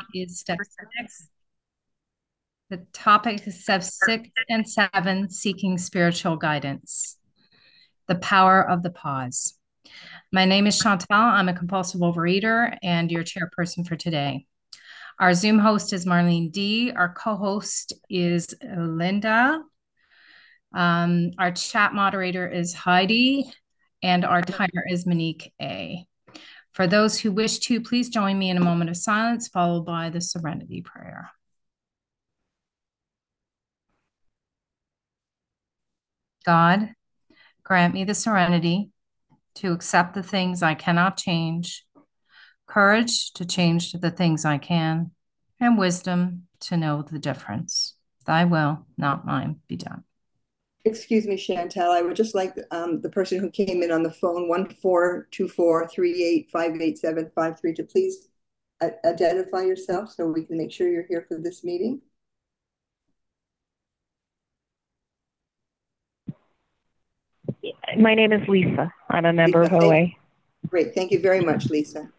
is step 6. The topic is step 6 and 7, seeking spiritual guidance. The power of the pause. My name is Chantal. I'm a compulsive overeater and your chairperson for today. Our Zoom host is Marlene D. Our co-host is Linda. Our chat moderator is Heidi, and our timer is Monique A. For those who wish to, please join me in a moment of silence, followed by the Serenity Prayer. God, grant me the serenity to accept the things I cannot change, courage to change the things I can, and wisdom to know the difference. Thy will, not mine, be done. Excuse me, Chantal. I would just like the person who came in on the phone, 1424385875 to please identify yourself so we can make sure you're here for this meeting. My name is Lisa. I'm a member Lisa, of OA. Great. Thank you very much, Lisa.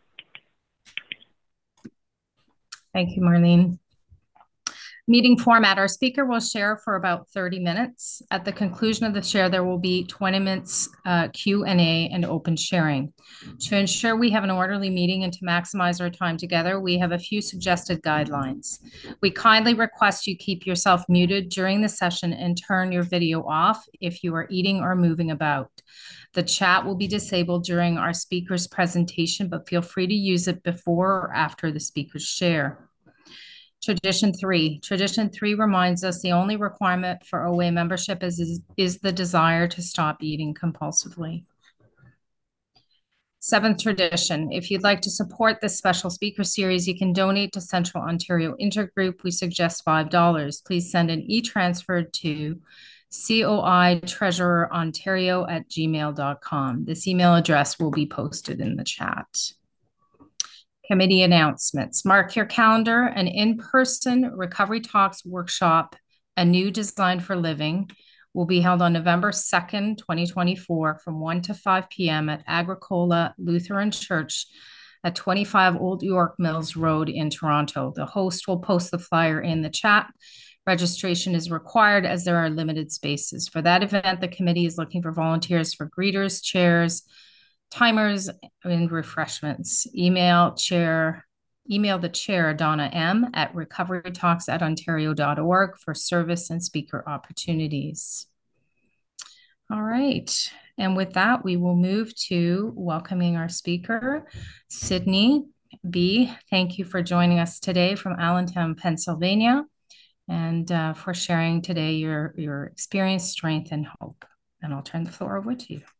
Thank you, Marlene. Meeting format, our speaker will share for about 30 minutes. At the conclusion of the share, there will be 20 minutes Q&A and open sharing. To ensure we have an orderly meeting and to maximize our time together, we have a few suggested guidelines. We kindly request you keep yourself muted during the session and turn your video off if you are eating or moving about. The chat will be disabled during our speaker's presentation, but feel free to use it before or after the speaker's share. Tradition 3. Tradition 3 reminds us the only requirement for OA membership is the desire to stop eating compulsively. 7th tradition. If you'd like to support this special speaker series, you can donate to Central Ontario Intergroup. We suggest $5. Please send an e-transfer to coitreasurerontario@gmail.com. This email address will be posted in the chat. Committee announcements. Mark your calendar. An in-person Recovery Talks workshop, A New Design for Living, will be held on November 2nd, 2024 from 1 to 5 p.m. at Agricola Lutheran Church at 25 Old York Mills Road in Toronto. The host will post the flyer in the chat. Registration is required as there are limited spaces. For that event, the committee is looking for volunteers for greeters, chairs, timers, and refreshments. Email the chair, Donna M., at recoverytalks@ontario.org for service and speaker opportunities. All right. And with that, we will move to welcoming our speaker, Sydney B. Thank you for joining us today from Allentown, Pennsylvania, and for sharing today your experience, strength, and hope. And I'll turn the floor over to you.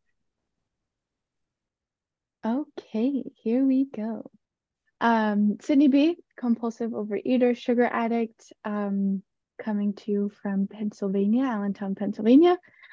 Okay, here we go. Sydney B., compulsive overeater, sugar addict, coming to you from Pennsylvania, Allentown, Pennsylvania.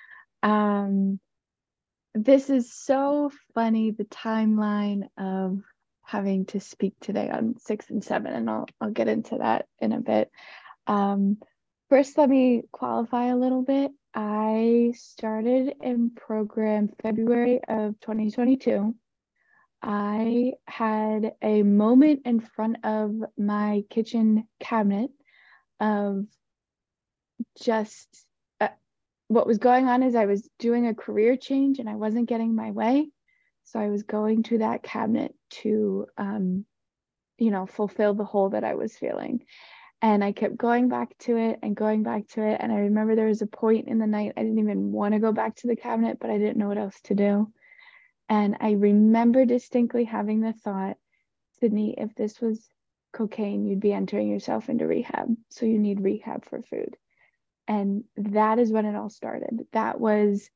This is so funny, the timeline of having to speak today on 6 and 7, and I'll get into that in a bit. First, let me qualify a little bit. I started in program February of 2022. I had a moment in front of my kitchen cabinet of just what was going on is I was doing a career change and I wasn't getting my way. So I was going to that cabinet to, fulfill the hole that I was feeling. And I kept going back to it and going back to it. And I remember there was a point in the night I didn't even want to go back to the cabinet, but I didn't know what else to do. And I remember distinctly having the thought, Sydney, if this was cocaine, you'd be entering yourself into rehab. So you need rehab for food. And that is when it all started. That was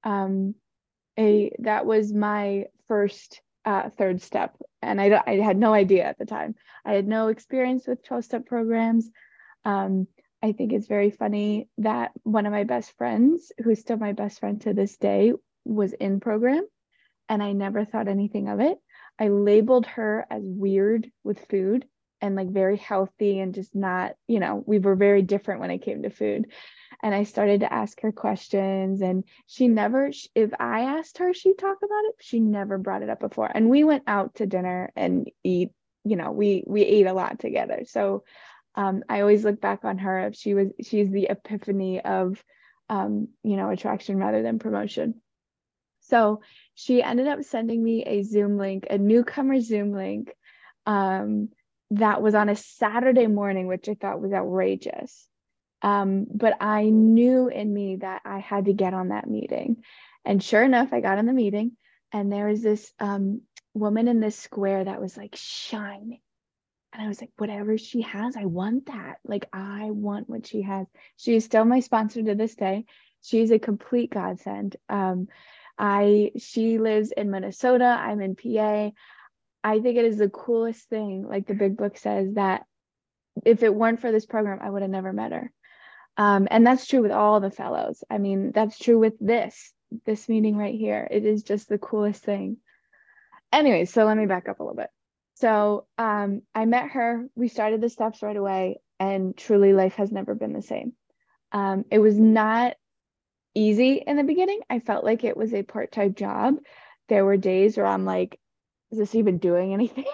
my first third step. And I had no idea at the time. I had no experience with 12-step programs. I think it's very funny that one of my best friends, who's still my best friend to this day, was in program. And I never thought anything of it. I labeled her as weird with food and like very healthy and just not, we were very different when it came to food. And I started to ask her questions and she never, if I asked her, she'd talk about it. She never brought it up before. And we went out to dinner and eat we ate a lot together. So I always look back on her. She's the epiphany of attraction rather than promotion. So she ended up sending me a Zoom link, a newcomer Zoom link, that was on a Saturday morning, which I thought was outrageous. But I knew in me that I had to get on that meeting. And sure enough, I got on the meeting, and there was this woman in this square that was like shining. And I was like, whatever she has, I want that. Like, I want what she has. She is still my sponsor to this day. She's a complete godsend. She lives in Minnesota. I'm in PA. I think it is the coolest thing. Like the big book says, that if it weren't for this program, I would have never met her. And that's true with all the fellows. I mean, that's true with this meeting right here. It is just the coolest thing. Anyway, so let me back up a little bit. So I met her, we started the steps right away, and truly life has never been the same. It was not easy in the beginning. I felt like it was a part-time job. There were days where I'm like, is this even doing anything?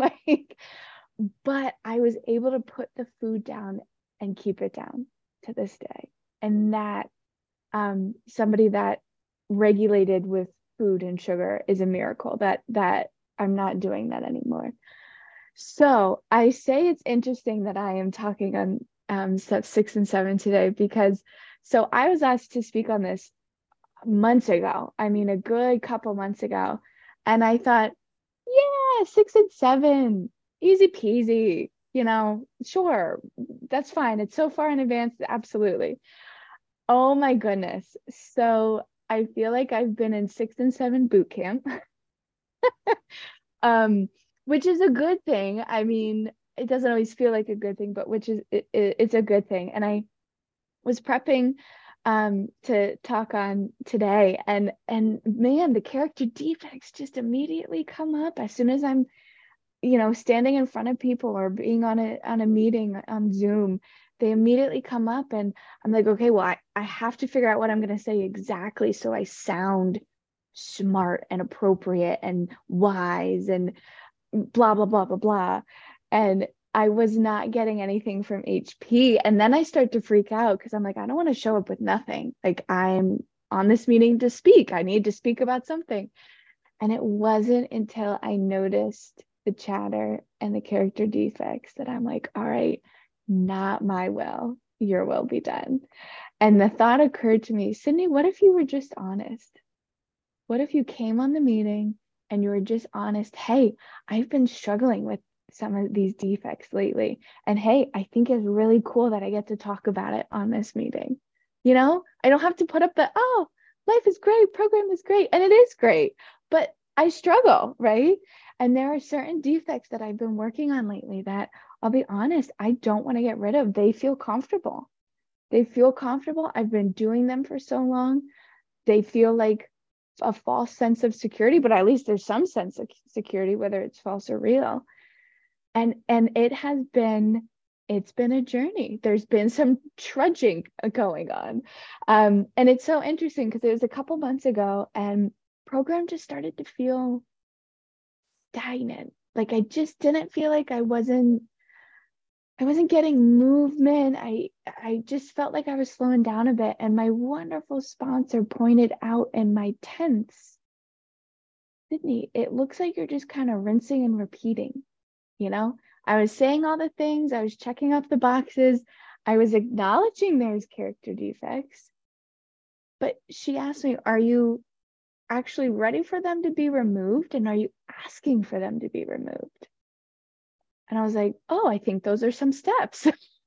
But I was able to put the food down and keep it down to this day. And that somebody that regulated with food and sugar is a miracle, that I'm not doing that anymore. So I say it's interesting that I am talking on steps 6 and 7 today, because so I was asked to speak on this months ago. I mean, a good couple months ago. And I thought, yeah, 6 and 7, easy peasy, sure, that's fine. It's so far in advance. Absolutely. Oh my goodness. So I feel like I've been in 6 and 7 boot camp, which is a good thing. I mean, it doesn't always feel like a good thing, but it's a good thing. And I was prepping to talk on today, and man, the character defects just immediately come up as soon as I'm standing in front of people or being on a meeting on Zoom. They immediately come up, and I'm like, okay, well, I have to figure out what I'm going to say exactly so I sound smart and appropriate and wise and blah blah blah blah blah. And I was not getting anything from HP. And then I start to freak out because I'm like, I don't want to show up with nothing. Like, I'm on this meeting to speak. I need to speak about something. And it wasn't until I noticed the chatter and the character defects that I'm like, all right, not my will, your will be done. And the thought occurred to me, Sydney, what if you were just honest? What if you came on the meeting and you were just honest? Hey, I've been struggling with some of these defects lately. And hey, I think it's really cool that I get to talk about it on this meeting. I don't have to put up the, oh, life is great, program is great. And it is great, but I struggle, right? And there are certain defects that I've been working on lately that, I'll be honest, I don't want to get rid of. They feel comfortable. I've been doing them for so long. They feel like a false sense of security, but at least there's some sense of security, whether it's false or real. And it's been a journey. There's been some trudging going on. And it's so interesting because it was a couple months ago and program just started to feel stagnant. Like, I just didn't feel like I wasn't getting movement. I just felt like I was slowing down a bit. And my wonderful sponsor pointed out in my tense, Sydney, it looks like you're just kind of rinsing and repeating. I was saying all the things, I was checking off the boxes, I was acknowledging there's character defects. But she asked me, are you actually ready for them to be removed? And are you asking for them to be removed? And I was like, oh, I think those are some steps.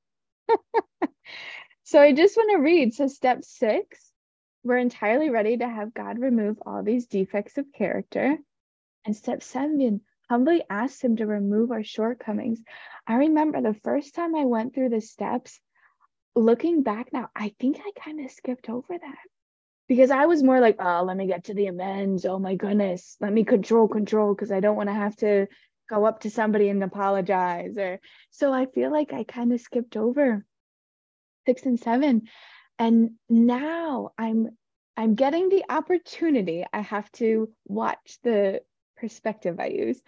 So I just want to read. So step 6, we're entirely ready to have God remove all these defects of character. And step 7, humbly ask him to remove our shortcomings. I remember the first time I went through the steps, looking back now, I think I kind of skipped over that. Because I was more like, oh, let me get to the amends. Oh my goodness, let me control, because I don't want to have to go up to somebody and apologize. So I feel like I kind of skipped over 6 and 7. And now I'm getting the opportunity. I have to watch the perspective I use.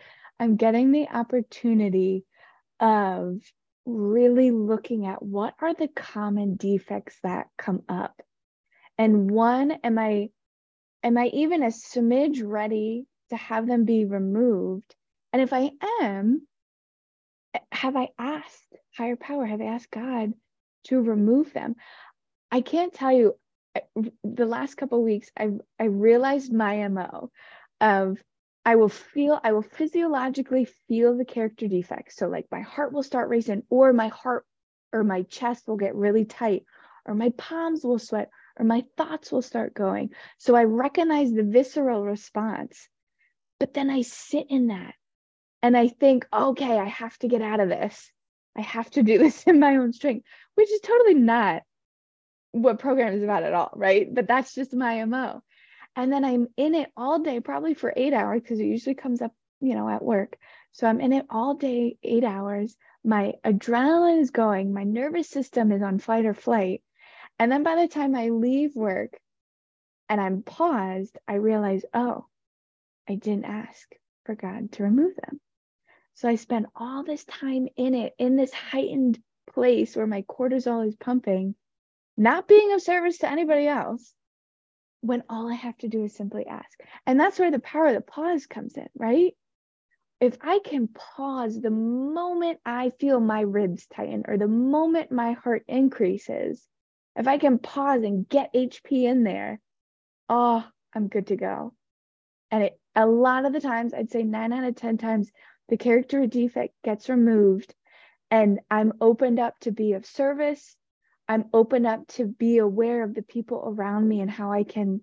I'm getting the opportunity of really looking at what are the common defects that come up. And one, am I even a smidge ready to have them be removed? And if I am, have I asked higher power, have I asked God to remove them? I can't tell you, the last couple of weeks, I realized my MO of I will physiologically feel the character defects. So like my heart will start racing, or my heart or my chest will get really tight, or my palms will sweat, or my thoughts will start going. So I recognize the visceral response, but then I sit in that and I think, okay, I have to get out of this. I have to do this in my own strength, which is totally not what program is about at all, right? But that's just my MO. And then I'm in it all day, probably for 8 hours, because it usually comes up, at work. So I'm in it all day, 8 hours. My adrenaline is going. My nervous system is on fight or flight. And then by the time I leave work and I'm paused, I realize, oh, I didn't ask for God to remove them. So I spend all this time in it, in this heightened place where my cortisol is pumping, not being of service to anybody else, when all I have to do is simply ask. And that's where the power of the pause comes in, right? If I can pause the moment I feel my ribs tighten, or the moment my heart increases, if I can pause and get HP in there, oh, I'm good to go. And a lot of the times, I'd say 9 out of 10 times, the character defect gets removed and I'm opened up to be of service. I'm open up to be aware of the people around me and how I can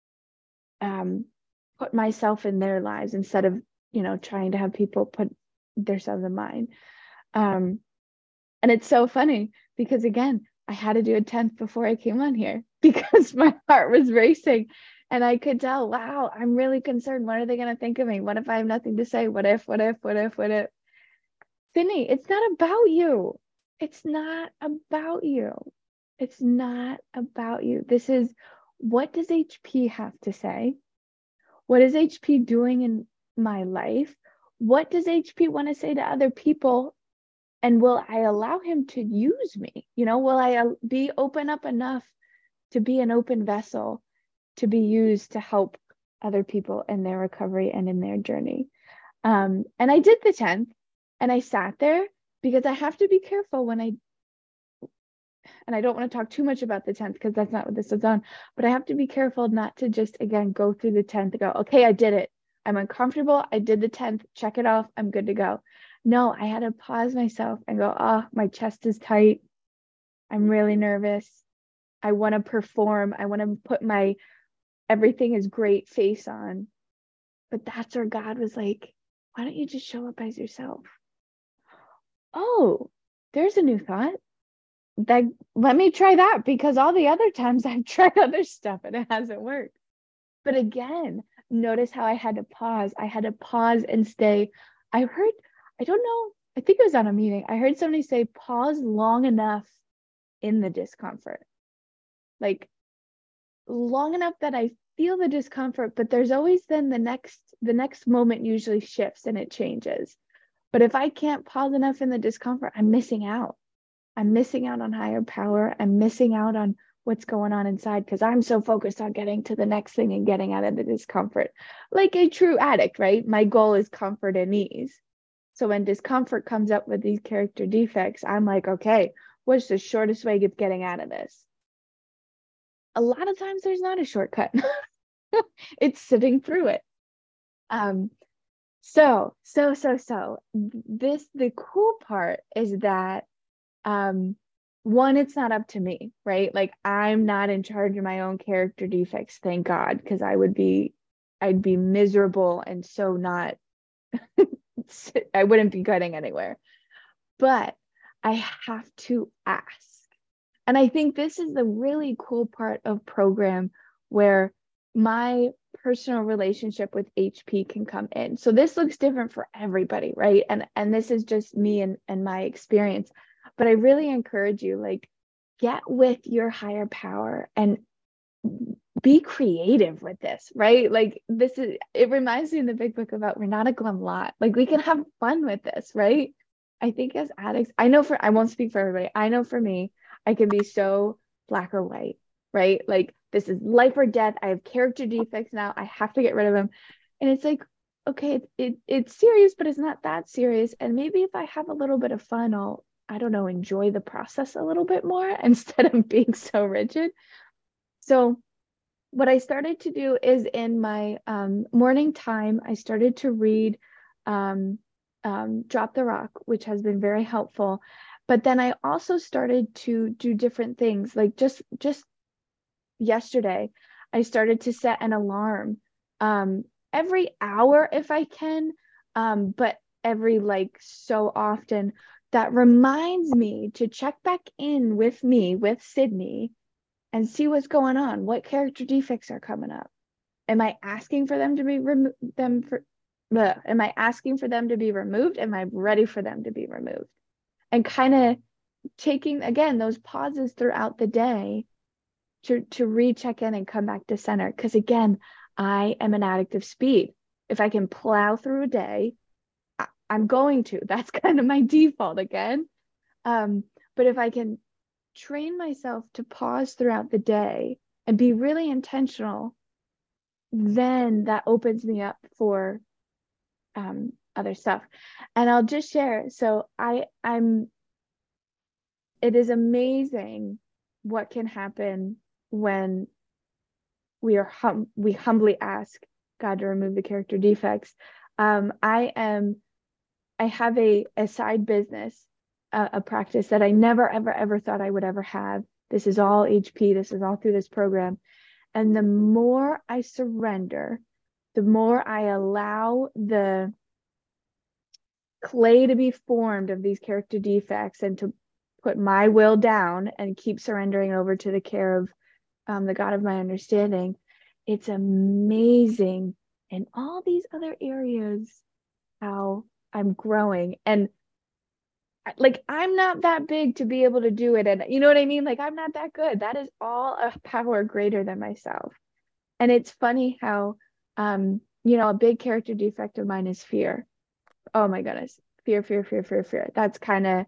put myself in their lives instead of, trying to have people put themselves in mine. And it's so funny because, again, I had to do a 10th before I came on here because my heart was racing and I could tell, wow, I'm really concerned. What are they going to think of me? What if I have nothing to say? What if? Sydney, it's not about you. It's not about you. It's not about you. This is, what does HP have to say? What is HP doing in my life? What does HP want to say to other people? And will I allow him to use me? Will I be open up enough to be an open vessel to be used to help other people in their recovery and in their journey? And I did the 10th and I sat there because I have to be careful and I don't want to talk too much about the 10th because that's not what this is on, but I have to be careful not to just, again, go through the 10th and go, okay, I did it. I'm uncomfortable. I did the 10th, check it off. I'm good to go. No, I had to pause myself and go, oh, my chest is tight. I'm really nervous. I want to perform. I want to put my everything is great face on. But that's where God was like, why don't you just show up as yourself? Oh, there's a new thought. Let me try that, because all the other times I've tried other stuff and it hasn't worked. But again, notice how I had to pause. I had to pause and stay. I don't know, I think it was on a meeting. I heard somebody say, pause long enough in the discomfort. Like long enough that I feel the discomfort, but there's always then the next moment usually shifts and it changes. But if I can't pause enough in the discomfort, I'm missing out. I'm missing out on higher power. I'm missing out on what's going on inside because I'm so focused on getting to the next thing and getting out of the discomfort. Like a true addict, right? My goal is comfort and ease. So when discomfort comes up with these character defects, I'm like, okay, what's the shortest way of getting out of this? A lot of times there's not a shortcut. It's sitting through it. So the cool part is that one, it's not up to me, right? Like I'm not in charge of my own character defects, thank God, because I'd be miserable and so not I wouldn't be getting anywhere. But I have to ask. And I think this is the really cool part of program where my personal relationship with HP can come in. So this looks different for everybody, right? And this is just me and my experience. But I really encourage you, like, get with your higher power and be creative with this, right? Like it reminds me in the big book about we're not a glum lot. Like we can have fun with this, right? I think as addicts, I won't speak for everybody. I know for me, I can be so black or white, right? Like this is life or death. I have character defects now. I have to get rid of them. And it's like, okay, it's serious, but it's not that serious. And maybe if I have a little bit of fun, I don't know, enjoy the process a little bit more instead of being so rigid. So what I started to do is in my morning time, I started to read Drop the Rock, which has been very helpful. But then I also started to do different things. Like just yesterday, I started to set an alarm every hour if I can, but every like so often that reminds me to check back in with Sydney, and see what's going on. What character defects are coming up? Am I asking for them to be Am I asking for them to be removed? Am I ready for them to be removed? And kind of taking again those pauses throughout the day to recheck in and come back to center. Because again, I am an addict of speed. If I can plow through a day, I'm going to. That's kind of my default again. But if I can train myself to pause throughout the day and be really intentional, then that opens me up for other stuff. And I'll just share. So it is amazing what can happen when we humbly ask God to remove the character defects. I have a side business, a practice that I never, ever thought I would ever have. This is all HP. This is all through this program. And the more I surrender, the more I allow the clay to be formed of these character defects and to put my will down and keep surrendering over to the care of the God of my understanding, it's amazing in all these other areas how I'm growing. And like, I'm not that big to be able to do it. And you know what I mean? Like, I'm not that good. That is all a power greater than myself. And it's funny how, a big character defect of mine is fear. Oh my goodness. Fear. That's kind of,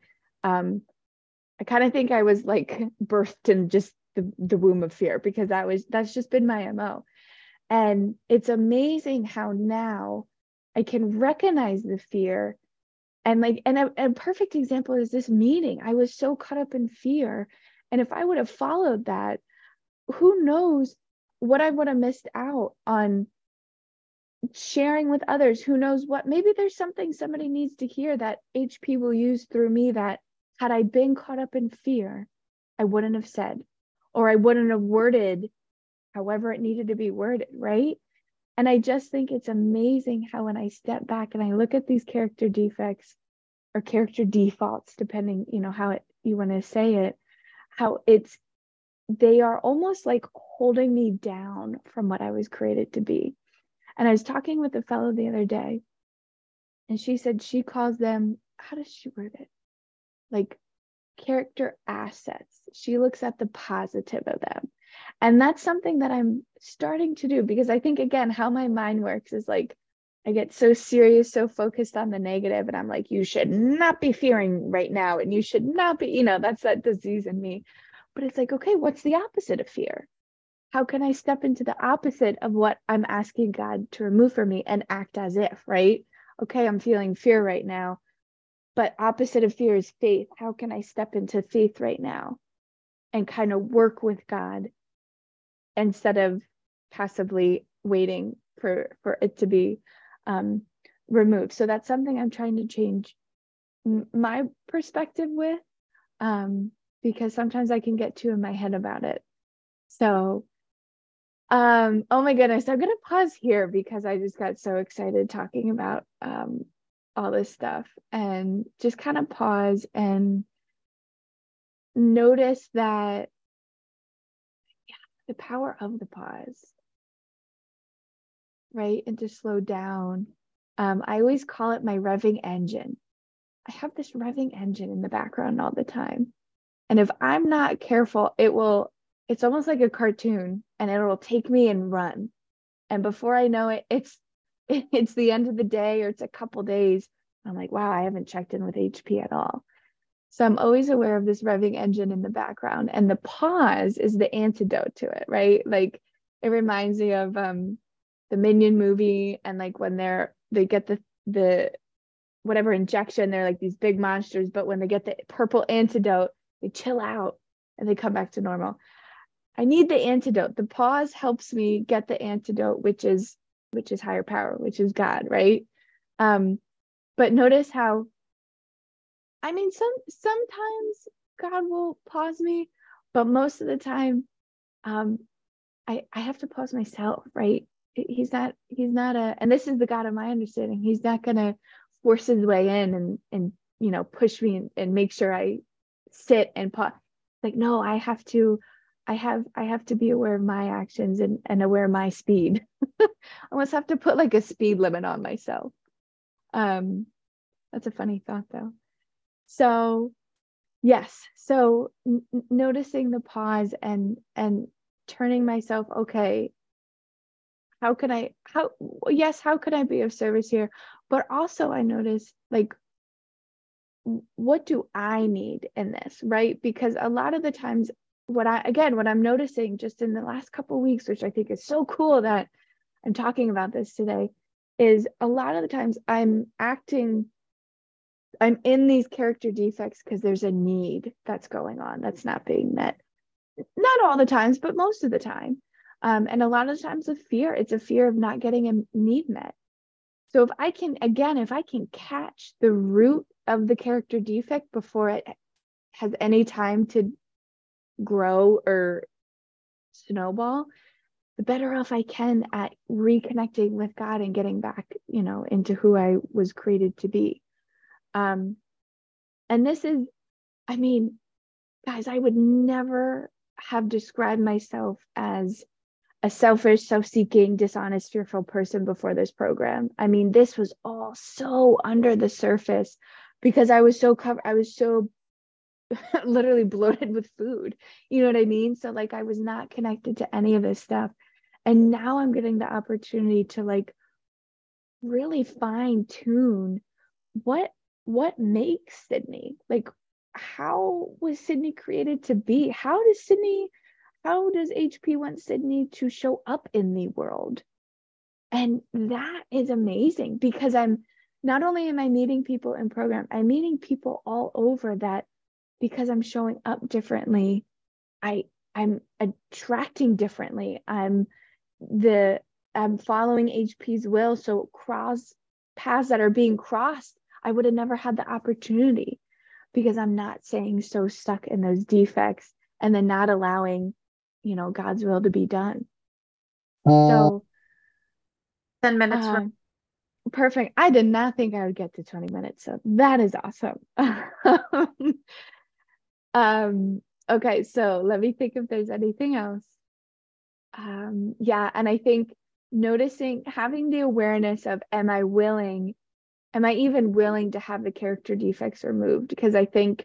I kind of think I was like birthed in just the womb of fear, because that's just been my MO. And it's amazing how now I can recognize the fear. And a perfect example is this meeting. I was so caught up in fear. And if I would have followed that, who knows what I would have missed out on sharing with others. Who knows what, maybe there's something somebody needs to hear that HP will use through me that had I been caught up in fear, I wouldn't have said, or I wouldn't have worded however it needed to be worded, right? And I just think it's amazing how when I step back and I look at these character defects or character defaults, depending, how you want to say it, how they are almost like holding me down from what I was created to be. And I was talking with a fellow the other day, and she said she calls them, how does she word it? Like character assets. She looks at the positive of them. And that's something that I'm starting to do, because I think, again, how my mind works is like, I get so serious, so focused on the negative, and I'm like, you should not be fearing right now. And you should not be, that's that disease in me. But it's like, okay, what's the opposite of fear? How can I step into the opposite of what I'm asking God to remove from me and act as if, right? Okay, I'm feeling fear right now, but opposite of fear is faith. How can I step into faith right now and kind of work with God instead of passively waiting for it to be removed? So that's something I'm trying to change my perspective with, because sometimes I can get too in my head about it. So oh my goodness, I'm gonna pause here because I just got so excited talking about all this stuff, and just kind of pause and notice that the power of the pause, right? And to slow down. I always call it my revving engine. I have this revving engine in the background all the time. And if I'm not careful, it will it's almost like a cartoon, and it'll take me and run. And before I know it, it's the end of the day, or it's a couple days. I'm like, wow, I haven't checked in with HP at all. So I'm always aware of this revving engine in the background, and the pause is the antidote to it, right? Like it reminds me of the Minion movie, and like when they get the whatever injection, they're like these big monsters, but when they get the purple antidote, they chill out and they come back to normal. I need the antidote. The pause helps me get the antidote, which is higher power, which is God, right? But notice how, I mean, sometimes God will pause me, but most of the time, I have to pause myself, right? He's not and this is the God of my understanding. He's not gonna force his way in and push me and make sure I sit and pause. Like, no, I have to be aware of my actions and aware of my speed. I almost have to put like a speed limit on myself. That's a funny thought though. So yes, so noticing the pause and turning myself, okay, how could I be of service here? But also I notice, like, what do I need in this, right? Because a lot of the times what I'm noticing just in the last couple of weeks, which I think is so cool that I'm talking about this today, is a lot of the times I'm in these character defects because there's a need that's going on that's not being met. Not all the times, but most of the time. And a lot of times it's a fear of not getting a need met. So if I can catch the root of the character defect before it has any time to grow or snowball, the better off I can at reconnecting with God and getting back, into who I was created to be. And this is, I mean, guys, I would never have described myself as a selfish, self-seeking, dishonest, fearful person before this program. I mean, this was all so under the surface because I was so literally bloated with food. You know what I mean? So like I was not connected to any of this stuff. And now I'm getting the opportunity to like really fine tune what makes Sydney. Like, how was Sydney created to be? How does HP want Sydney to show up in the world? And that is amazing because not only am I meeting people in program, I'm meeting people all over that because I'm showing up differently. I'm attracting differently. I'm following HP's will. So paths that are being crossed, I would have never had the opportunity because I'm not staying so stuck in those defects and then not allowing, God's will to be done. So 10 minutes. Perfect. I did not think I would get to 20 minutes. So that is awesome. Okay, so let me think if there's anything else. Yeah, and I think having the awareness of, am I even willing to have the character defects removed? Because I think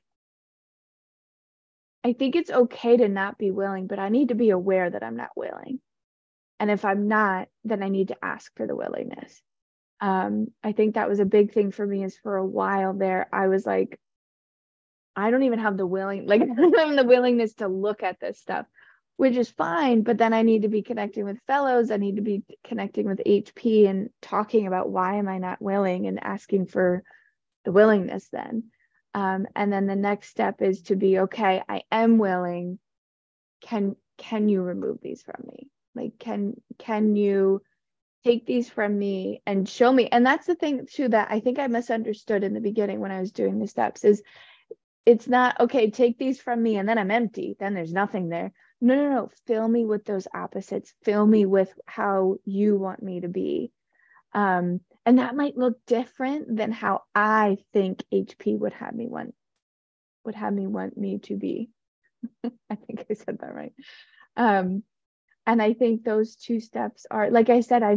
it's okay to not be willing, but I need to be aware that I'm not willing. And if I'm not, then I need to ask for the willingness. I think that was a big thing for me, is for a while there, I was like, I don't even have the willingness to look at this stuff, which is fine. But then I need to be connecting with fellows. I need to be connecting with HP and talking about why am I not willing and asking for the willingness then. And then the next step is to be, okay, I am willing. Can you remove these from me? Like, can you take these from me and show me? And that's the thing too, that I think I misunderstood in the beginning when I was doing the steps, is it's not, okay, take these from me and then I'm empty. Then there's nothing there. No. Fill me with those opposites. Fill me with how you want me to be. And that might look different than how I think HP would have me want me to be. I think I said that right. And I think those two steps are, like I said,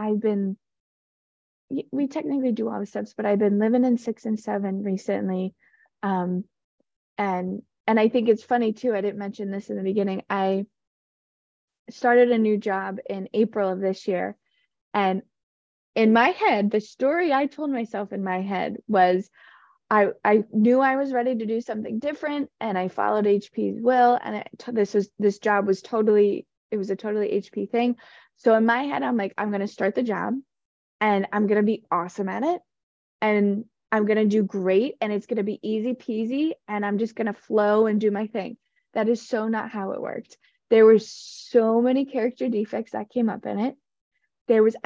we technically do all the steps, but I've been living in 6 and 7 recently. And I think it's funny too, I didn't mention this in the beginning. started a new job in April of this year. And in my head, the story I told myself in my head was I knew I was ready to do something different, and I followed HP's will. And this job was totally, it was a totally HP thing. So in my head, I'm like, I'm going to start the job and I'm going to be awesome at it. And I'm going to do great. And it's going to be easy peasy. And I'm just going to flow and do my thing. That is so not how it worked. There were so many character defects that came up in it. It was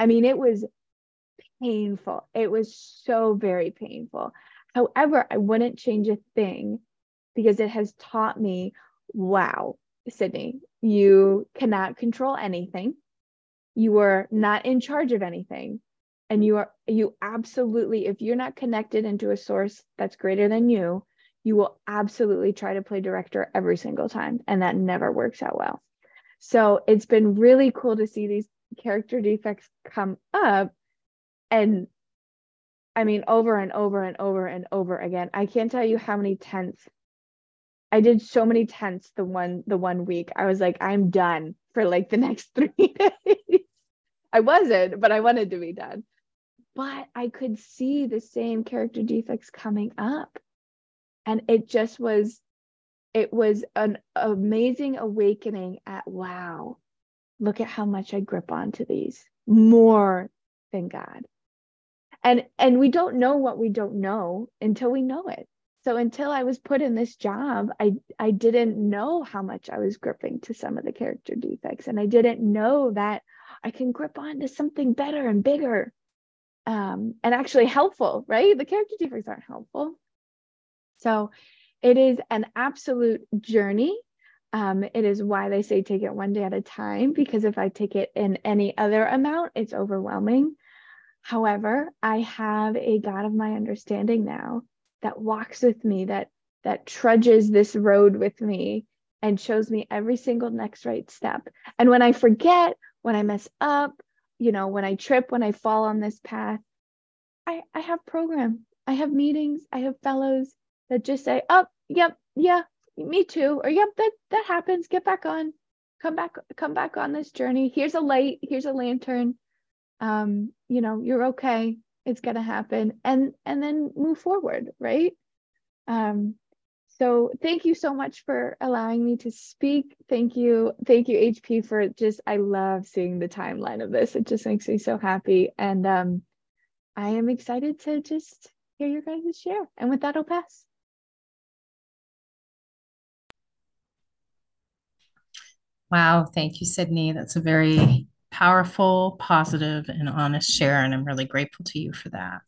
painful. It was so very painful. However, I wouldn't change a thing because it has taught me, wow, Sydney, you cannot control anything. You are not in charge of anything. And you absolutely, if you're not connected into a source that's greater than you will absolutely try to play director every single time. And that never works out well. So it's been really cool to see these character defects come up. And I mean, over and over and over and over again. I can't tell you how many tenths. I did so many tenths the one week. I was like, I'm done for like the next 3 days. I wasn't, but I wanted to be done. But I could see the same character defects coming up. And it was an amazing awakening at, wow, look at how much I grip onto these more than God. And we don't know what we don't know until we know it. So until I was put in this job, I didn't know how much I was gripping to some of the character defects. And I didn't know that I can grip on to something better and bigger, and actually helpful, right? The character defects aren't helpful. So it is an absolute journey. It is why they say take it one day at a time, because if I take it in any other amount, it's overwhelming. However, I have a God of my understanding now that walks with me, that trudges this road with me and shows me every single next right step. And when I forget, when I mess up, when I trip, when I fall on this path, I have program, I have meetings, I have fellows that just say, oh, yep, yeah, me too. Or yep, that happens. Get back on, come back on this journey. Here's a light, here's a lantern. You're okay. It's gonna happen, and then move forward, right? So thank you so much for allowing me to speak. Thank you, HP, for I love seeing the timeline of this. It just makes me so happy, and I am excited to just hear your guys' share. And with that, I'll pass. Wow, thank you, Sydney. That's a very powerful, positive, and honest share, and I'm really grateful to you for that.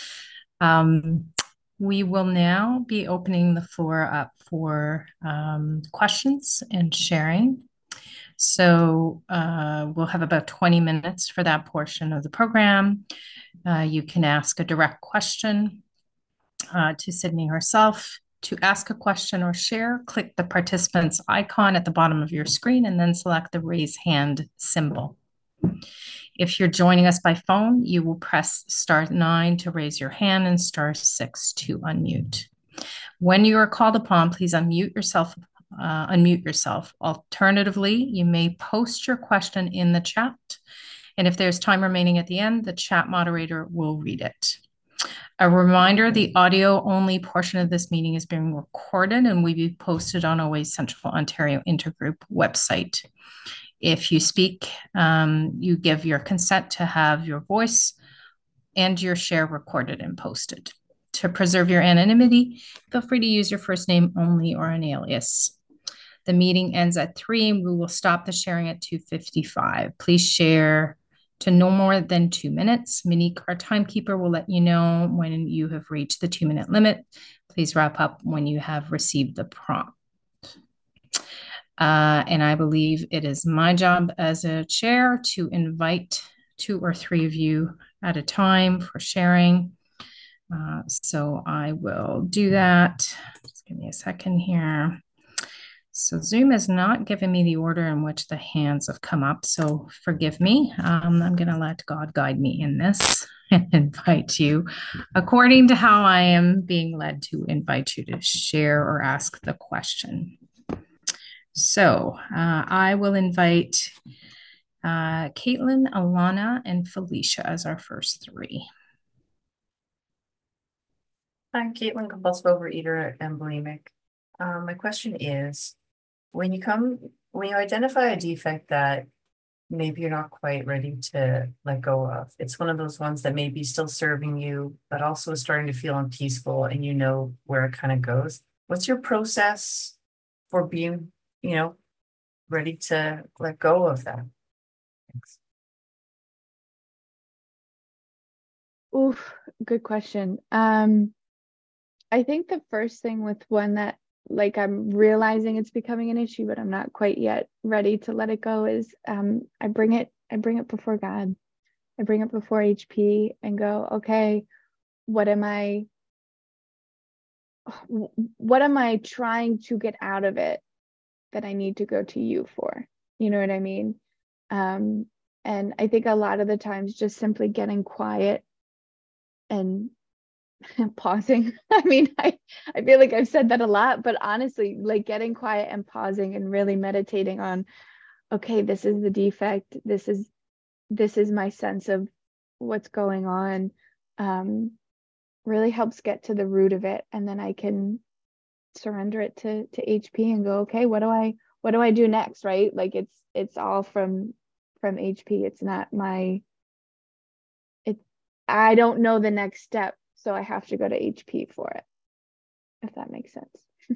We will now be opening the floor up for questions and sharing. So we'll have about 20 minutes for that portion of the program. You can ask a direct question to Sydney herself. To ask a question or share, click the participants icon at the bottom of your screen and then select the raise hand symbol. If you're joining us by phone, you will press *9 to raise your hand and *6 to unmute. When you are called upon, please unmute yourself. Alternatively, you may post your question in the chat. And if there's time remaining at the end, the chat moderator will read it. A reminder, the audio-only portion of this meeting is being recorded and will be posted on OA's Central Ontario Intergroup website. If you speak, you give your consent to have your voice and your share recorded and posted. To preserve your anonymity, feel free to use your first name only or an alias. The meeting ends at 3 and we will stop the sharing at 2:55. Please share to no more than 2 minutes. Monique, our timekeeper, will let you know when you have reached the 2-minute limit. Please wrap up when you have received the prompt. And I believe it is my job as a chair to invite 2 or 3 of you at a time for sharing. So I will do that. Just give me a second here. So Zoom has not given me the order in which the hands have come up, so forgive me. I'm going to let God guide me in this and invite you according to how I am being led to invite you to share or ask the question. So I will invite Caitlin, Alana, and Felicia as our first three. I'm Caitlin, compulsive overeater and bulimic. My question is, when you identify a defect that maybe you're not quite ready to let go of, it's one of those ones that may be still serving you, but also is starting to feel unpeaceful and you know where it kind of goes. What's your process for being, ready to let go of that? Thanks. Oof, good question. I think the first thing with one that like I'm realizing it's becoming an issue, but I'm not quite yet ready to let it go is I bring it before God. I bring it before HP and go, okay, what am I trying to get out of it that I need to go to you for? You know what I mean? And I think a lot of the times just simply getting quiet and pausing. I mean, I feel like I've said that a lot, but honestly, like getting quiet and pausing and really meditating on, okay, this is the defect. This is my sense of what's going on. Really helps get to the root of it, and then I can surrender it to HP and go, okay, what do I do next, right? Like it's all from HP. It's not I don't know the next step, so I have to go to HP for it, if that makes sense.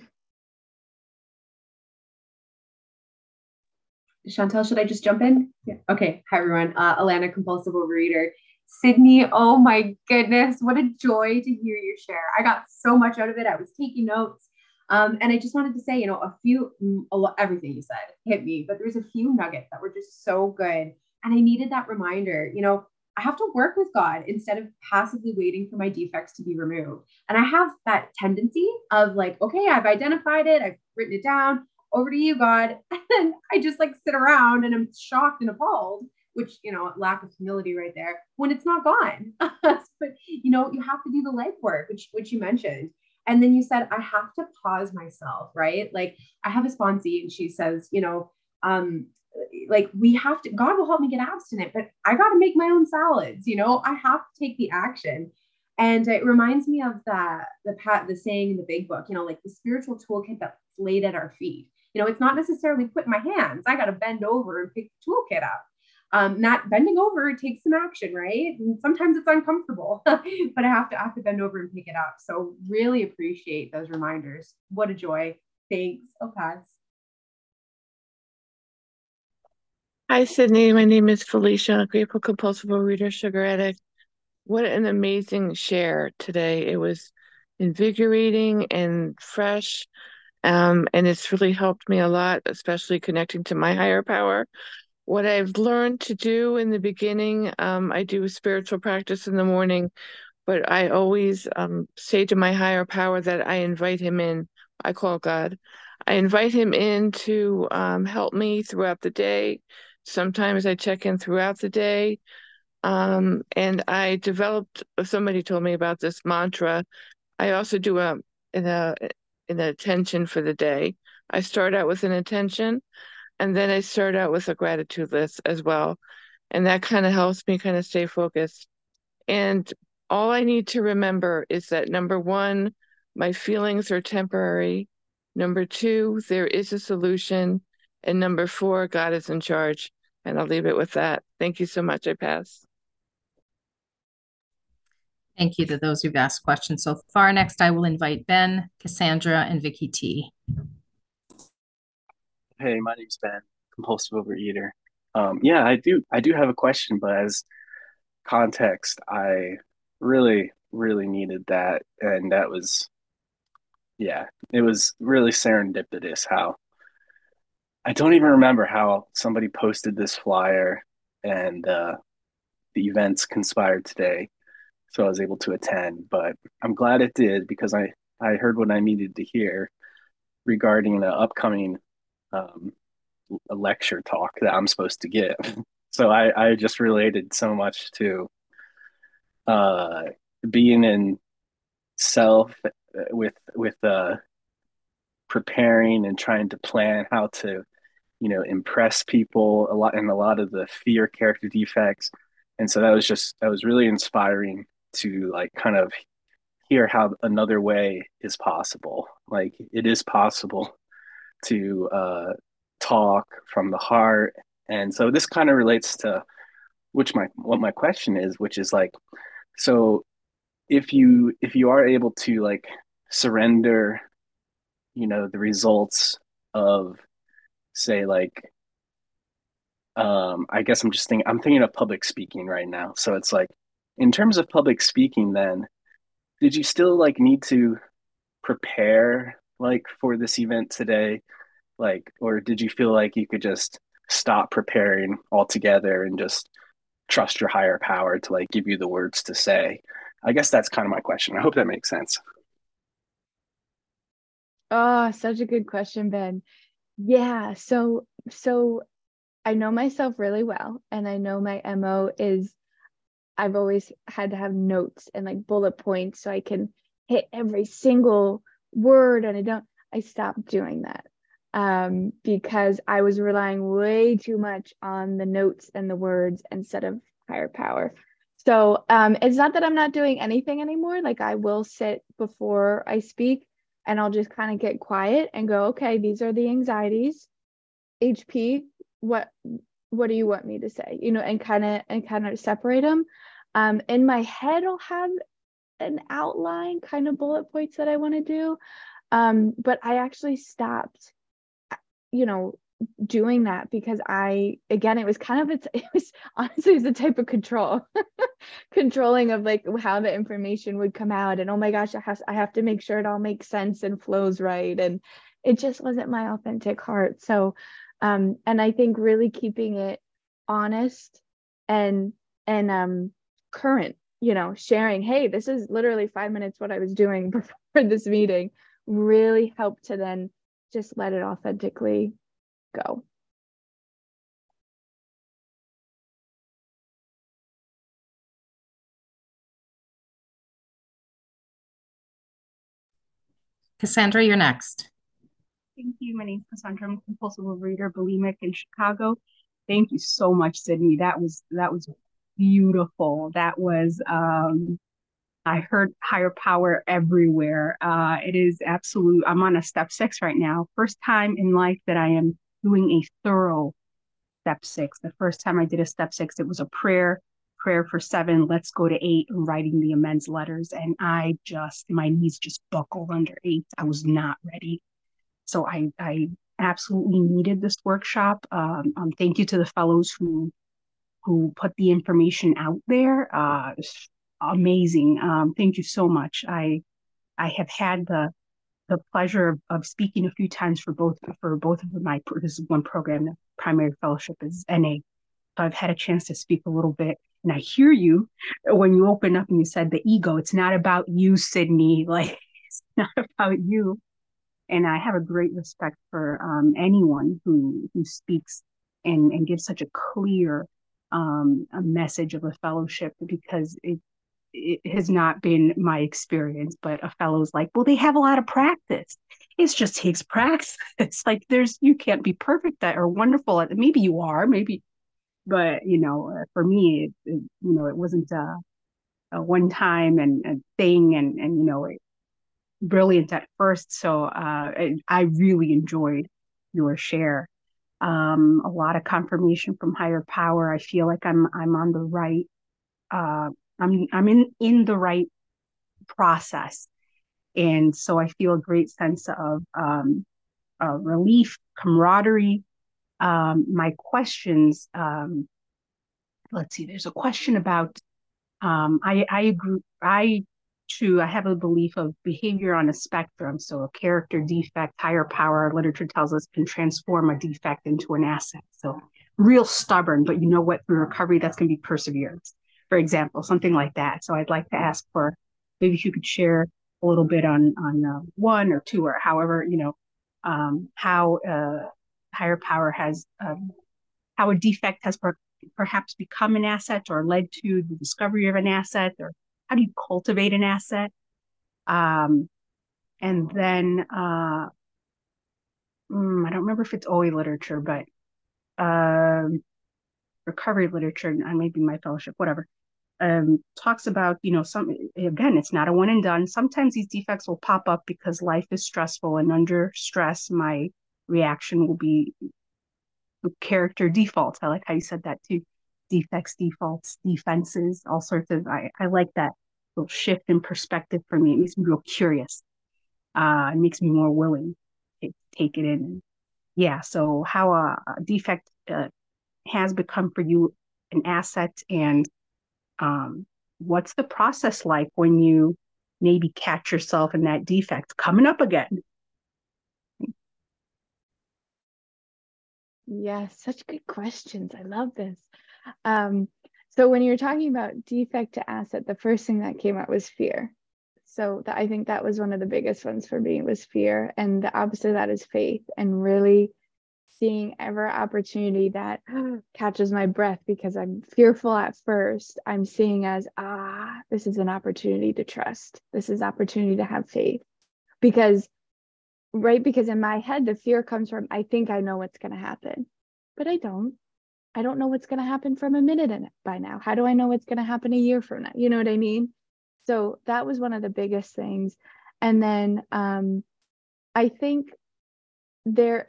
Chantel, should I just jump in? Yeah. Okay. Hi, everyone. Alana, compulsive overeater. Sydney, oh my goodness, what a joy to hear your share. I got so much out of it. I was taking notes. And I just wanted to say, everything you said hit me, but there's a few nuggets that were just so good. And I needed that reminder, I have to work with God instead of passively waiting for my defects to be removed. And I have that tendency of like, okay, I've identified it. I've written it down. Over to you, God. And I just like sit around and I'm shocked and appalled, which, lack of humility right there when it's not gone. But, you have to do the legwork, which you mentioned. And then you said, I have to pause myself, right? Like I have a sponsee and she says, like we have to, God will help me get abstinent, but I got to make my own salads. I have to take the action. And it reminds me of the saying in the big book, like the spiritual toolkit that's laid at our feet. It's not necessarily put in my hands. I got to bend over and pick the toolkit up. Not bending over takes some action, right? And sometimes it's uncomfortable, but I have to bend over and pick it up. So really appreciate those reminders. What a joy. Thanks. I'll pass. Hi, Sydney. My name is Felicia, grateful compulsive overeater, sugar addict. What an amazing share today. It was invigorating and fresh. And it's really helped me a lot, especially connecting to my higher power. What I've learned to do in the beginning, I do a spiritual practice in the morning, but I always say to my higher power that I invite him in. I call God. I invite him in to help me throughout the day. Sometimes I check in throughout the day. And I developed, somebody told me about this mantra. I also do an intention for the day. I start out with an intention, and then I start out with a gratitude list as well. And that kind of helps me kind of stay focused. And all I need to remember is that number one, my feelings are temporary. Number two, there is a solution. And number four, God is in charge. And I'll leave it with that. Thank you so much. I pass. Thank you to those who've asked questions so far. Next, I will invite Ben, Cassandra, and Vicky T. Hey, my name's Ben, compulsive overeater. Yeah, I do have a question, but as context, I really, really needed that. And that was, yeah, it was really serendipitous how I don't even remember how somebody posted this flyer and the events conspired today. So I was able to attend, but I'm glad it did because I heard what I needed to hear regarding the upcoming a lecture talk that I'm supposed to give. So I just related so much to uh, being in self with preparing and trying to plan how to, impress people a lot, and a lot of the fear character defects. And so that was really inspiring to like kind of hear how another way is possible. Like it is possible to talk from the heart. And so this kind of relates to what my question is, which is like, so if you are able to like surrender, the results of, say, like, I guess I'm thinking of public speaking right now. So it's like, in terms of public speaking, then did you still like need to prepare like for this event today? Like, or did you feel like you could just stop preparing altogether and just trust your higher power to like give you the words to say? I guess that's kind of my question. I hope that makes sense. Oh, such a good question, Ben. Yeah, so I know myself really well, and I know my MO is I've always had to have notes and like bullet points so I can hit every single word, and I stopped doing that because I was relying way too much on the notes and the words instead of higher power. So it's not that I'm not doing anything anymore. Like I will sit before I speak and I'll just kind of get quiet and go, okay, these are the anxieties. HP, what do you want me to say? And kind of separate them. In my head, I'll have an outline, kind of bullet points that I want to do. But I actually stopped, doing that because it was kind of, it was honestly, it's a type of control, controlling of like how the information would come out. And oh my gosh, I have to make sure it all makes sense and flows right. And it just wasn't my authentic heart. So, and I think really keeping it honest and current, sharing, hey, this is literally 5 minutes what I was doing before this meeting, really helped to then just let it authentically go. Cassandra, you're next. Thank you. My name is Cassandra. I'm a compulsive overeater, bulimic in Chicago. Thank you so much, Sydney. That was beautiful. That was I heard higher power everywhere. It is absolute. I'm on a step 6 right now. First time in life that I am doing a thorough step 6. The first time I did a step 6, it was a prayer for 7, let's go to 8, and writing the amends letters. And my knees just buckled under 8. I was not ready. So I absolutely needed this workshop. Thank you to the fellows who put the information out there. It's amazing. Thank you so much. I have had the pleasure of speaking a few times for both of my, this is one program, the primary fellowship is NA. So I've had a chance to speak a little bit, and I hear you when you open up and you said the ego. It's not about you, Sydney. Like, it's not about you. And I have a great respect for anyone who speaks and gives such a clear a message of a fellowship, because it has not been my experience. But a fellow's like, well, they have a lot of practice. It just takes practice. It's like you can't be perfect at or wonderful at it. Maybe you are, maybe, but for me, it wasn't a one time and thing, and brilliant at first. So I really enjoyed your share. A lot of confirmation from higher power. I feel like I'm on the right. I'm in the right process, and so I feel a great sense of relief, camaraderie. My questions. Let's see. There's a question about. I agree. I have a belief of behavior on a spectrum. So a character defect, higher power, literature tells us, can transform a defect into an asset. So real stubborn, but you know what, through recovery, that's going to be perseverance, for example, something like that. So I'd like to ask for, maybe if you could share a little bit on 1 or 2, or however, how higher power has, how a defect has perhaps become an asset or led to the discovery of an asset, or how do you cultivate an asset? And then I don't remember if it's OE literature, but recovery literature, maybe my fellowship, whatever, talks about, again, it's not a one and done. Sometimes these defects will pop up because life is stressful, and under stress, my reaction will be character defaults. I like how you said that too. Defects, defaults, defenses, all sorts of, I like that little shift in perspective for me. It makes me real curious. It makes me more willing to take it in. Yeah, so how a defect has become for you an asset, and what's the process like when you maybe catch yourself in that defect coming up again? Yeah, such good questions. I love this. So when you're talking about defect to asset, the first thing that came out was fear. So I think that was one of the biggest ones for me, was fear. And the opposite of that is faith, and really seeing every opportunity that catches my breath because I'm fearful at first, I'm seeing as, this is an opportunity to trust. This is opportunity to have faith. Because in my head, the fear comes from, I think I know what's going to happen, but I don't. I don't know what's going to happen from a minute in it by now. How do I know what's going to happen a year from now? You know what I mean? So that was one of the biggest things. And then I think there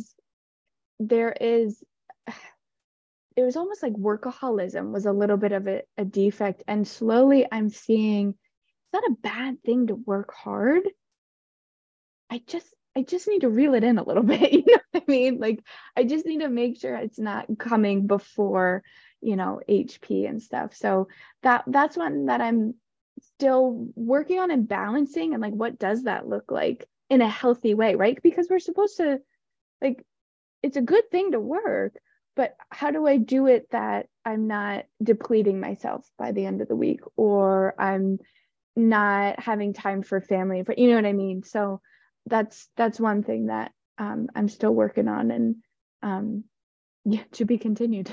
it was almost like workaholism was a little bit of a defect. And slowly I'm seeing it's not a bad thing to work hard. I just need to reel it in a little bit. You know what I mean? Like, I just need to make sure it's not coming before, HP and stuff. So that's one that I'm still working on and balancing, and like, what does that look like in a healthy way, right? Because we're supposed to, like, it's a good thing to work, but how do I do it that I'm not depleting myself by the end of the week, or I'm not having time for family, but you know what I mean? So that's one thing that I'm still working on, and to be continued.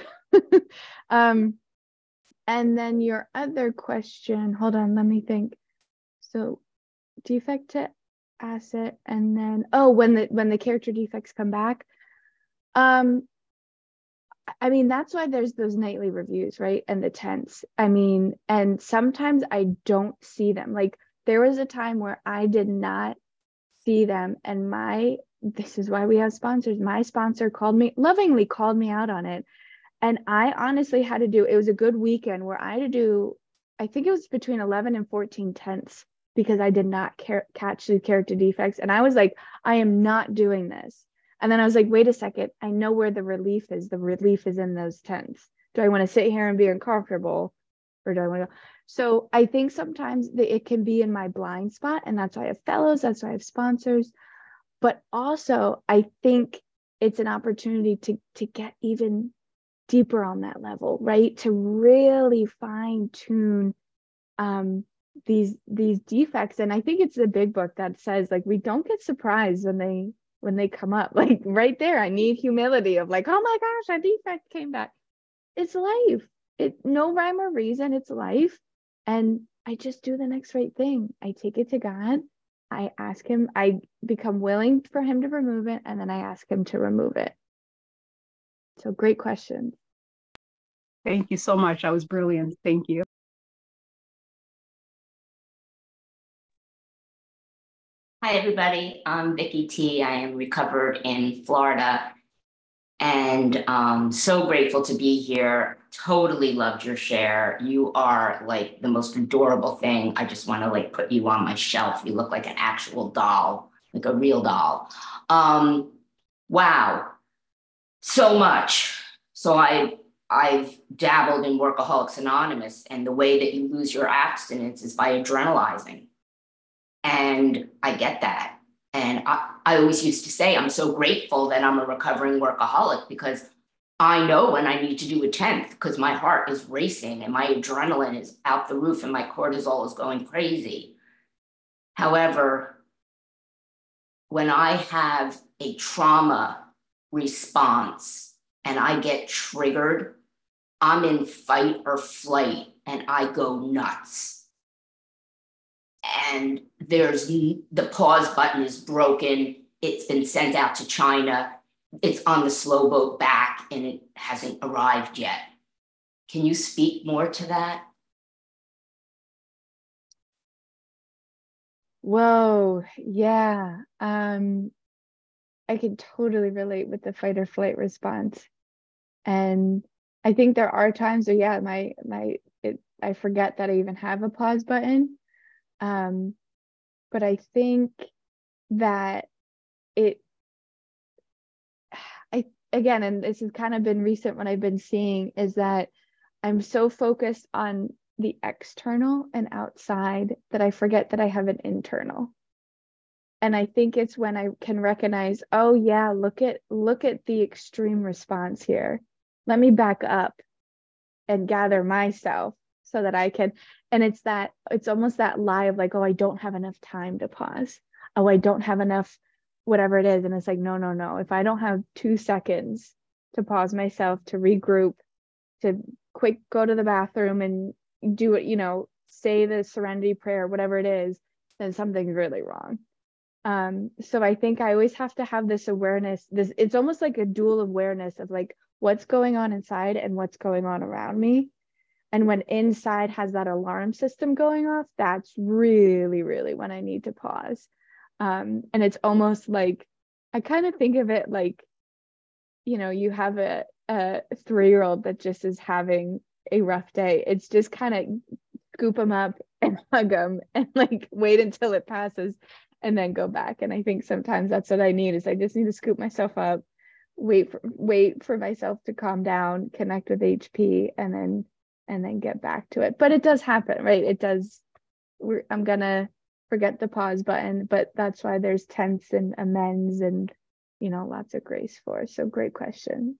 And then your other question, hold on, let me think. So defect to asset, and then when the character defects come back. I mean, that's why there's those nightly reviews, right? And the tense. I mean, and sometimes I don't see them. Like, there was a time where I did not see them, and this is why we have sponsors. My sponsor lovingly called me out on it. And I honestly had to do, it was a good weekend where I had to do, I think it was between 11 and 14 tenths, because I did not catch the character defects. And I was like, I am not doing this. And then I was like, wait a second, I know where the relief is. The relief is in those tenths. Do I want to sit here and be uncomfortable, or do I want to go? So I think sometimes it can be in my blind spot, and that's why I have fellows, that's why I have sponsors. But also I think it's an opportunity to get even deeper on that level, right? To really fine tune these defects. And I think it's the big book that says, like, we don't get surprised when they come up. Like, right there, I need humility of like, oh my gosh, a defect came back. It's life. No rhyme or reason. It's life. And I just do the next right thing. I take it to God. I ask him, I become willing for him to remove it, and then I ask him to remove it. So great questions. Thank you so much. That was brilliant. Thank you. Hi, everybody. I'm Vicki T. I am recovered in Florida, and so grateful to be here. Totally loved your share. You are like the most adorable thing. I just want to like put you on my shelf. You look like an actual doll, like a real doll. Wow, so much. So I've dabbled in Workaholics Anonymous, and the way that you lose your abstinence is by adrenalizing. And I get that. And I always used to say, I'm so grateful that I'm a recovering workaholic, because I know when I need to do a 10th, because my heart is racing and my adrenaline is out the roof and my cortisol is going crazy. However, when I have a trauma response and I get triggered, I'm in fight or flight and I go nuts. And the pause button is broken it's been sent out to China. It's on the slow boat back and it hasn't arrived yet. Can you speak more to that? Whoa, yeah. I can totally relate with the fight or flight response. And I think there are times where, yeah, I forget that I even have a pause button. But I think that again, and this has kind of been recent, what I've been seeing is that I'm so focused on the external and outside that I forget that I have an internal. And I think it's when I can recognize, oh yeah, look at the extreme response here. Let me back up and gather myself so that I can, and it's almost that lie of like, oh, I don't have enough time to pause. Oh, I don't have enough, whatever it is. And it's like, no. If I don't have 2 seconds to pause myself, to regroup, to quick go to the bathroom and do it, say the serenity prayer, whatever it is, then something's really wrong. So I think I always have to have this awareness, it's almost like a dual awareness of like what's going on inside and what's going on around me. And when inside has that alarm system going off, that's really, really when I need to pause. And it's almost like, I kind of think of it like, you have a 3-year-old that just is having a rough day. It's just kind of scoop them up and hug them and like wait until it passes and then go back. And I think sometimes that's what I need, is I just need to scoop myself up, wait for myself to calm down, connect with HP, and then get back to it. But it does happen, right? It does. I'm gonna forget the pause button, but that's why there's tense and amends and lots of grace for. So great question.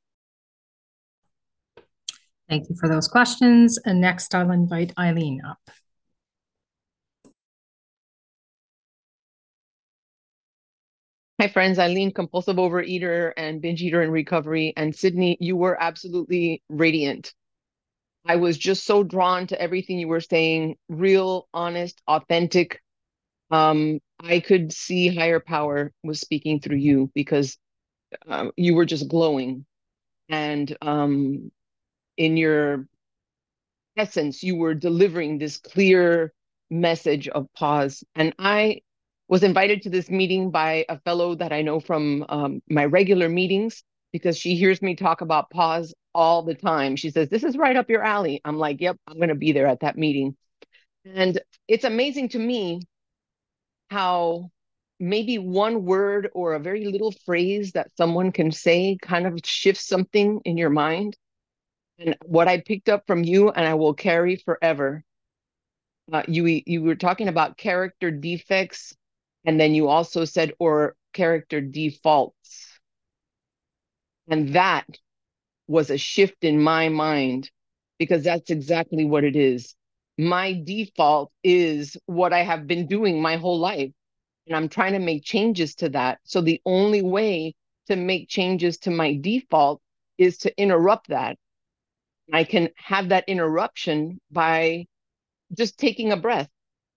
Thank you for those questions. And next I'll invite Eileen up. Hi, friends. Eileen, compulsive overeater and binge eater in recovery. And Sydney, you were absolutely radiant. I was just so drawn to everything you were saying, real, honest, authentic. I could see higher power was speaking through you because you were just glowing. And in your essence, you were delivering this clear message of pause. And I was invited to this meeting by a fellow that I know from my regular meetings, because she hears me talk about pause all the time. She says, this is right up your alley. I'm like, yep, I'm going to be there at that meeting. And it's amazing to me how maybe one word or a very little phrase that someone can say kind of shifts something in your mind. And what I picked up from you, and I will carry forever, you were talking about character defects, and then you also said, or character defaults. And that was a shift in my mind, because that's exactly what it is. My default is what I have been doing my whole life, and I'm trying to make changes to that. So the only way to make changes to my default is to interrupt that. I can have that interruption by just taking a breath.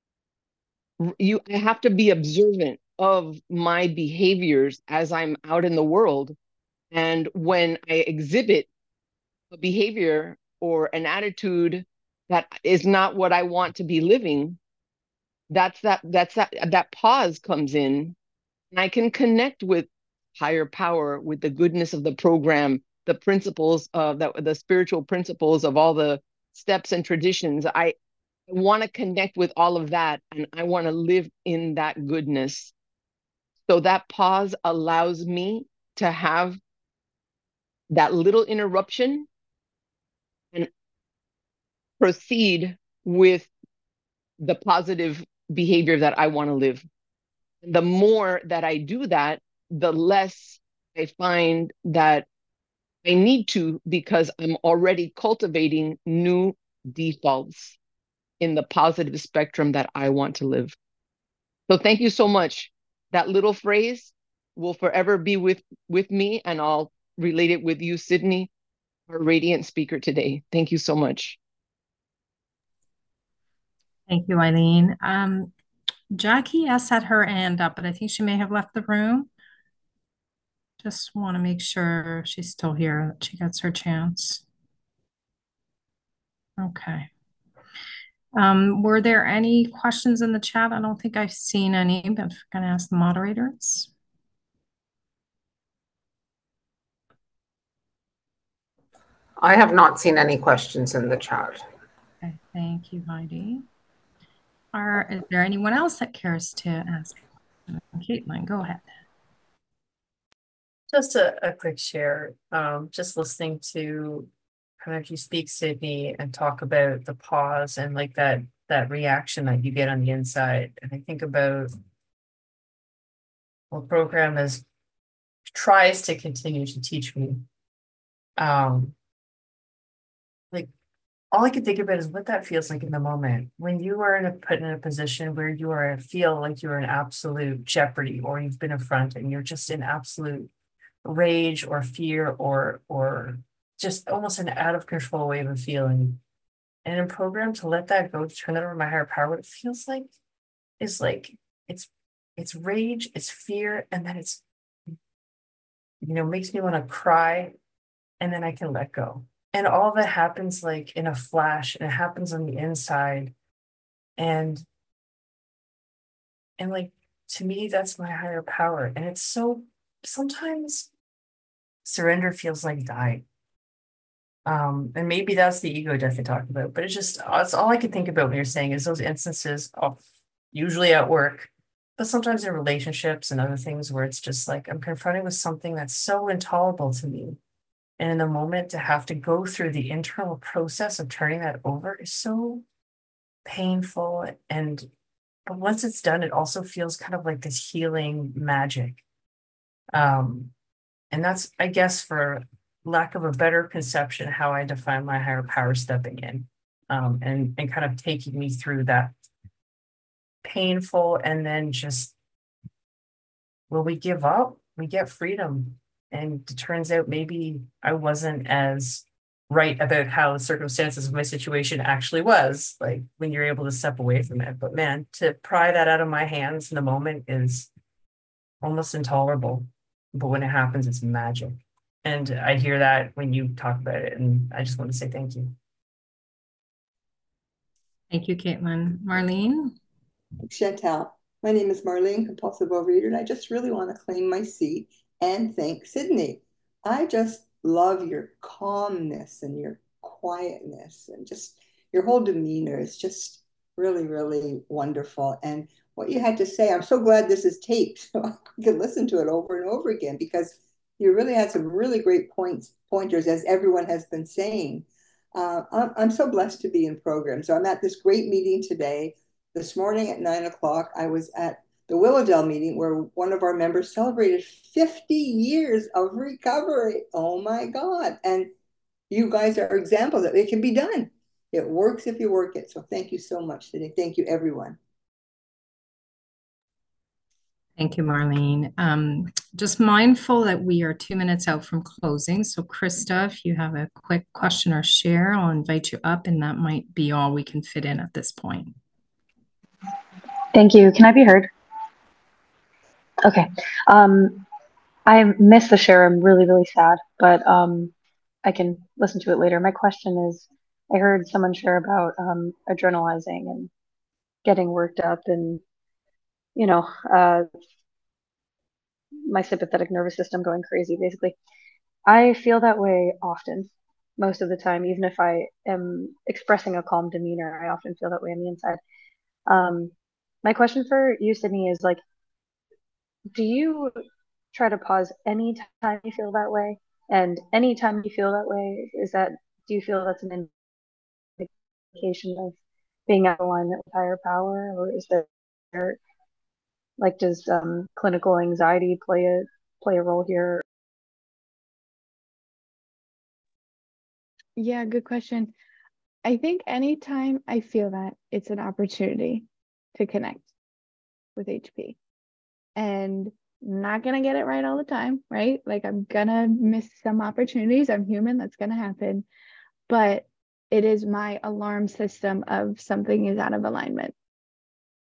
I have to be observant of my behaviors as I'm out in the world. And when I exhibit a behavior or an attitude that is not what I want to be living, that pause comes in, and I can connect with higher power, with the goodness of the program, the principles of the spiritual principles of all the steps and traditions. I want to connect with all of that, and I want to live in that goodness. So that pause allows me to have that little interruption and proceed with the positive behavior that I want to live. The more that I do that, the less I find that I need to, because I'm already cultivating new defaults in the positive spectrum that I want to live. So thank you so much. That little phrase will forever be with me, and I'll relate it with you, Sydney, our radiant speaker today. Thank you so much. Thank you, Eileen. Jackie S had her hand up, but I think she may have left the room. Just want to make sure she's still here, that she gets her chance. Okay. Were there any questions in the chat? I don't think I've seen any, but I'm going to ask the moderators. I have not seen any questions in the chat. Okay, thank you, Heidi. Is there anyone else that cares to ask? Caitlin, go ahead. Just a quick share. Just listening to kind of you speak, Sydney, and talk about the pause and like that reaction that you get on the inside. And I think about what program tries to continue to teach me. Like all I can think about is what that feels like in the moment when you are put in a position where you feel like you're in absolute jeopardy, or you've been affronted and you're just in absolute rage or fear or just almost an out of control way of a feeling. And in program, to let that go, to turn that over to my higher power, what it feels like is like it's rage, it's fear, and then it's makes me want to cry, and then I can let go. And all of it happens like in a flash, and it happens on the inside. And like, to me, that's my higher power. And it's so, sometimes surrender feels like dying. And maybe that's the ego death I talked about, but it's all I can think about when you're saying is those instances of usually at work, but sometimes in relationships and other things where it's just like I'm confronted with something that's so intolerable to me. And in the moment, to have to go through the internal process of turning that over is so painful. But once it's done, it also feels kind of like this healing magic. And that's, I guess, for lack of a better conception, how I define my higher power stepping in, and kind of taking me through that painful, and then just, will we give up? We get freedom. And it turns out maybe I wasn't as right about how the circumstances of my situation actually was, like when you're able to step away from it. But man, to pry that out of my hands in the moment is almost intolerable. But when it happens, it's magic. And I hear that when you talk about it, and I just want to say thank you. Thank you, Caitlin. Marlene? Chantal, my name is Marlene, compulsive overeater, and I just really want to claim my seat and thank Sydney. I just love your calmness and your quietness, and just your whole demeanor is just really, really wonderful. And what you had to say, I'm so glad this is taped so I can listen to it over and over again, because you really had some really great pointers, as everyone has been saying. I'm so blessed to be in program. So I'm at this great meeting today. This morning at 9 o'clock, I was at the Willowdale meeting where one of our members celebrated 50 years of recovery. Oh my God. And you guys are examples that it can be done. It works if you work it. So thank you so much, Sydney. Thank you, everyone. Thank you, Marlene. Just mindful that we are 2 minutes out from closing. So Krista, if you have a quick question or share, I'll invite you up, and that might be all we can fit in at this point. Thank you. Can I be heard? Okay. I missed the share. I'm really, really sad, but I can listen to it later. My question is, I heard someone share about adrenalizing and getting worked up, and my sympathetic nervous system going crazy, basically. I feel that way often, most of the time. Even if I am expressing a calm demeanor, I often feel that way on the inside. My question for you, Sydney, is like, do you try to pause anytime you feel that way? And anytime you feel that way, do you feel that's an indication of being out of alignment with higher power? Or is there, like, does clinical anxiety play a role here? Yeah, good question. I think anytime I feel that, it's an opportunity to connect with HP. And not gonna get it right all the time, right? Like, I'm gonna miss some opportunities. I'm human, that's gonna happen. But it is my alarm system of something is out of alignment.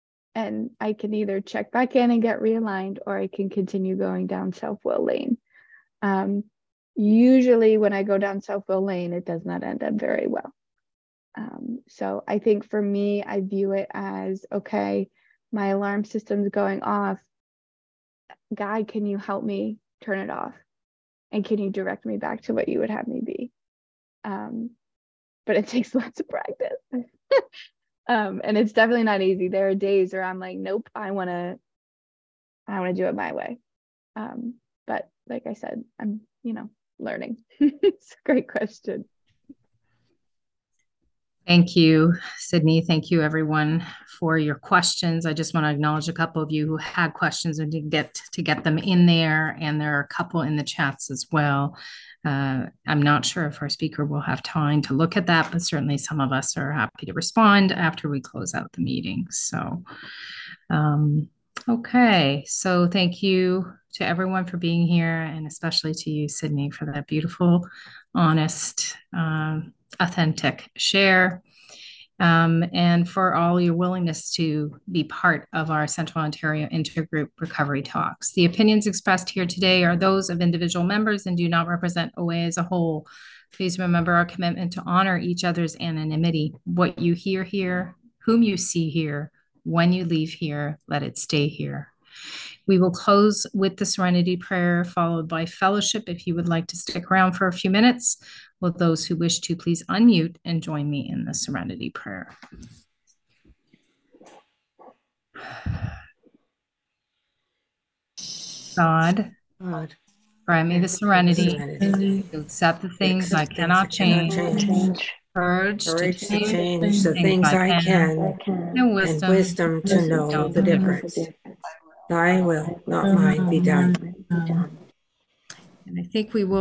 And I can either check back in and get realigned, or I can continue going down self-will lane. Usually when I go down Southville Lane, it does not end up very well. So I think for me, I view it as, okay, my alarm system's going off. Guy, can you help me turn it off? And can you direct me back to what you would have me be? But it takes lots of practice. And it's definitely not easy. There are days where I'm like, nope, I want to do it my way. But like I said, I'm, learning. It's a great question. Thank you, Sydney. Thank you, everyone, for your questions. I just want to acknowledge a couple of you who had questions and didn't get to get them in there, and there are a couple in the chats as well. I'm not sure if our speaker will have time to look at that, but certainly some of us are happy to respond after we close out the meeting. So, okay. So thank you to everyone for being here, and especially to you, Sydney, for that beautiful, honest, authentic share, and for all your willingness to be part of our Central Ontario Intergroup Recovery Talks. The opinions expressed here today are those of individual members and do not represent OA as a whole. Please remember our commitment to honor each other's anonymity. What you hear here, whom you see here, when you leave here, let it stay here. We will close with the Serenity Prayer, followed by fellowship. If you would like to stick around for a few minutes, will those who wish to please unmute and join me in the Serenity Prayer. God, grant me the serenity to accept the things I cannot change, courage to change the things I can, and wisdom to know the difference. Thy will, not mine, be done. And I think we will